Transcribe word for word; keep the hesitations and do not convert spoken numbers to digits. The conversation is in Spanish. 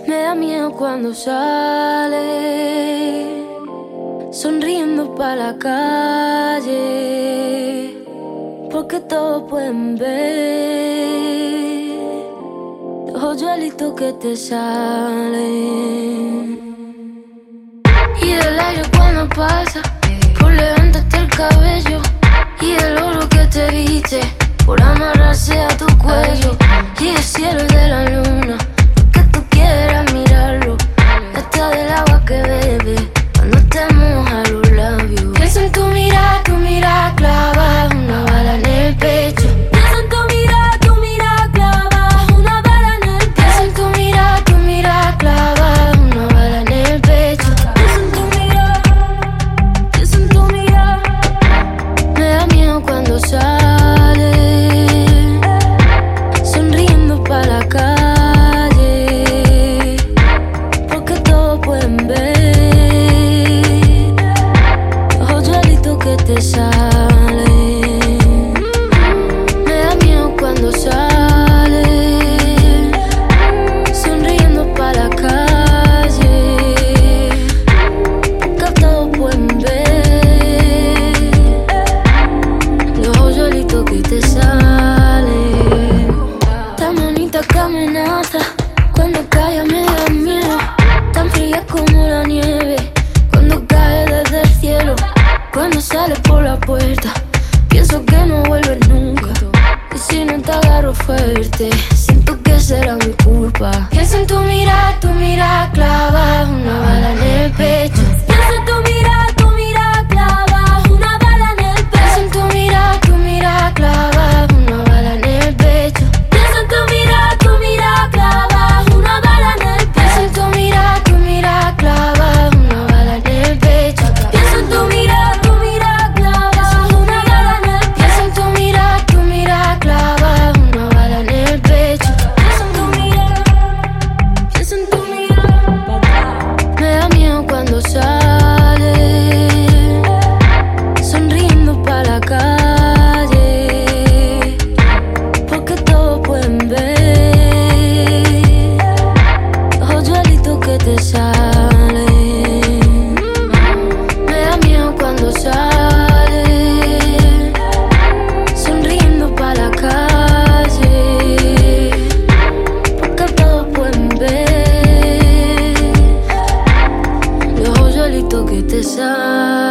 Me da miedo cuando sale, sonriendo pa' la calle, porque todos pueden ver los hoyuelitos que te salen. Y del aire cuando pasa, por levantarte el cabello, y el oro que te viste, por amarrarse a tu cuello, y el cielo de la luna, que tú quieras mirarlo, hasta del agua que bebe cuando te moja los labios. Pienso en tu mirada, tu mirada clava una bala en el pecho. Pienso en tu mirada, tu mirada clava una bala en el pecho. Pienso en tu mirada, tu mirada clava una bala en el pecho. Pienso en tu mirada, pienso en tu mirada. Me da miedo cuando sale, sonriendo pa' la calle, porque todos pueden ver los hoyuelitos que te salen. Me da miedo cuando sale, sonriendo pa' la calle, porque todos pueden ver los hoyuelitos que te salen. Tan bonita que amenaza, cuando calla me da miedo. Tan fría como la nieve, cuando cae desde el cielo. Cuando sale por la puerta, pienso que no vuelves nunca. Y si no te agarro fuerte, siento que será mi culpa. Pienso en tu mirada, tu mirada clava una bala en el pecho. Pienso en tu mirada, tu mirada clava una bala en el pecho. Pienso en tu mirada, tu mirada clava una bala en el pecho. Pienso en tu mirada, tu mirada clava una bala en el pecho. Pienso en tu mirada, tu mirada clava una bala en el pecho. Pienso en tu mirada, tu mirada clava una bala en el pecho. Pienso en tu mirada, tu mirada clava una bala en el pecho. Pienso en tu mirada, pienso en tu mirada. Me da miedo cuando sale, sonriendo pa' la calle, porque todos pueden ver los hoyuelitos que te salen. Me da miedo cuando sale, sonriendo pa' la calle, porque todos pueden ver los hoyuelitos que te salen.